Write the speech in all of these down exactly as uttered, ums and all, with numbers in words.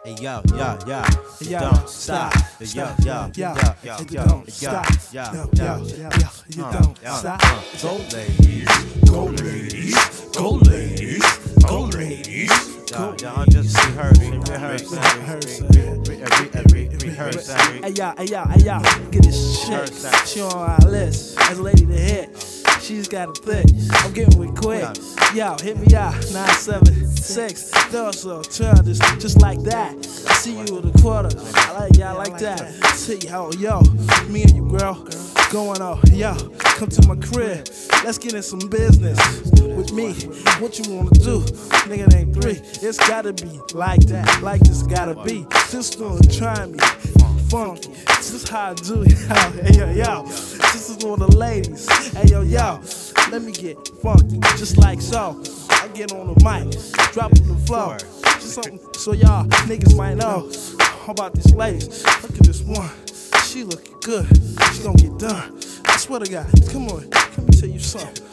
Hey yo, yo, yo, you Yo, don't stop, stop. Yo, stop, yo, yo, yo, yo, yo, you yo, don't yo, stop. yo, Yo, yo, yo, yo. yo, you Uh, don't uh, stop. uh. Go ladies, go ladies, go ladies, go ladies. Yo, yo, I'm just rehearsing, rehearsing, rehearsing. Hey yo, hey yo, hey yo, get this chick. She on our list as a lady to hit. She's got a thick. I'm getting with quick. Yo, hit me out. nine seven six. So turn this just like that. I see you with a quarter. I like y'all like that. See yo, yo, me and you, girl, going on. Yo, come to my crib. Let's get in some business with me. What you wanna do? Nigga ain't three. It's gotta be like that. Like this gotta be. Just gonna try me. Funky. This is how I do it. Hey yo, yo. This is one of the ladies. Hey yo, yo. Let me get funky, just like so. I get on the mic, drop on the floor. Just something so y'all niggas might know. How about these ladies? Look at this one. She looking good. She gonna get done. I swear to God. Come on. Let me tell you something.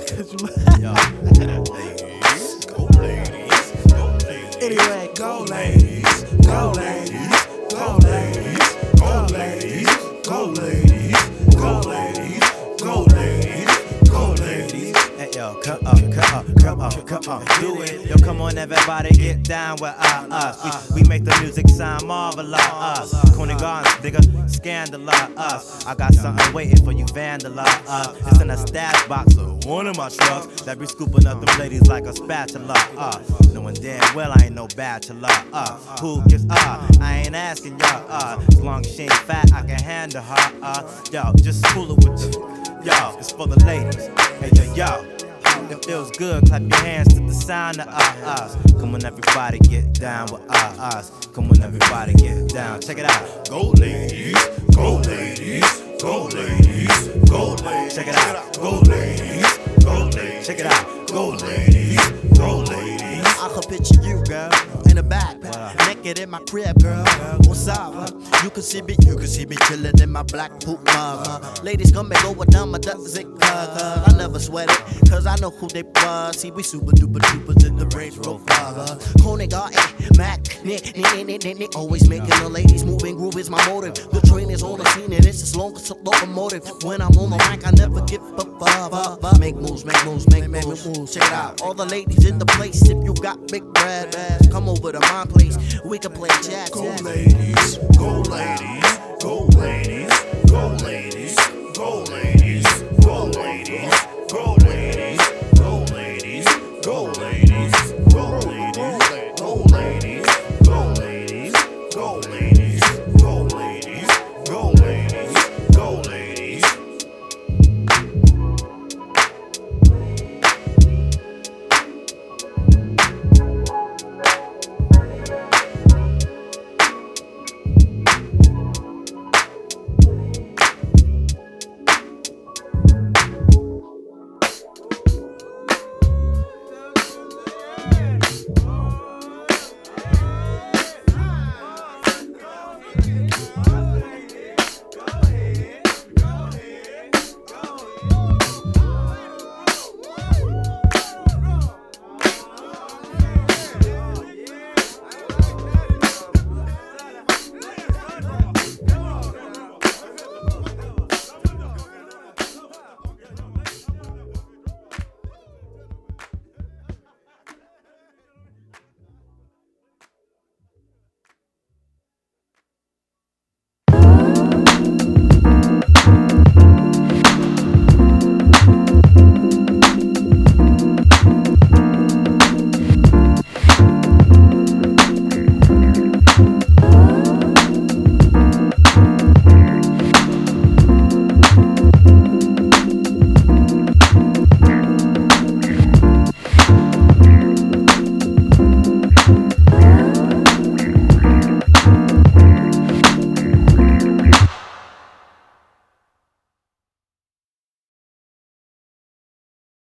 Go ladies, go ladies. Anyway, go ladies, go ladies, go ladies, go ladies, go ladies, go ladies, go ladies, go ladies. Hey yo, come up, come up, come up, come up, do it. Yo, come on, everybody, get down with uh, us. We, we make the music sound marvelous. Us, Coney Gardens, nigga, scandalous. Us, I got something waiting for you, vandalize. Uh, it's in a stash box of one of my trucks that be scooping up them ladies like a spatula. Uh, knowing damn well I ain't no bachelor. Uh, who gets uh? I ain't asking y'all. Uh, as long as she ain't fat, I can handle her. Uh, yo, just cool it with the. Yo, it's for the ladies. Hey yo, yo. It feels good, clap your hands to the sound of uh, us. Come on, everybody, get down with uh, us. Come on, everybody, get down. Check it out. Go ladies, go ladies, go ladies, go ladies. Check it out. Go ladies, go ladies. Check it out. Go ladies, go ladies. I could picture you, girl, in the back, naked in my crib, girl. What's up? Huh? You can see me, you can see me chillin' in my black poop mug. Huh? Ladies come and go down my dozen cuz I never sweat it, cause I know who they was. See, we super duper dupers in the Range Rover. Coney Garden, Mac, Nick, Nick, Nick, Nick, Nick, always making the ladies moving. Groove is my motive. The train is on the scene and it's as long as a locomotive. When I'm on the mic, I never give a fuck. Make moves, make moves, make moves. Check it out. All the ladies in the place, if you got big bread, come over to my place. We can play jazz. Go ladies, go ladies, go ladies, go ladies, go ladies, go ladies, go ladies, go ladies, go ladies, go ladies, go ladies.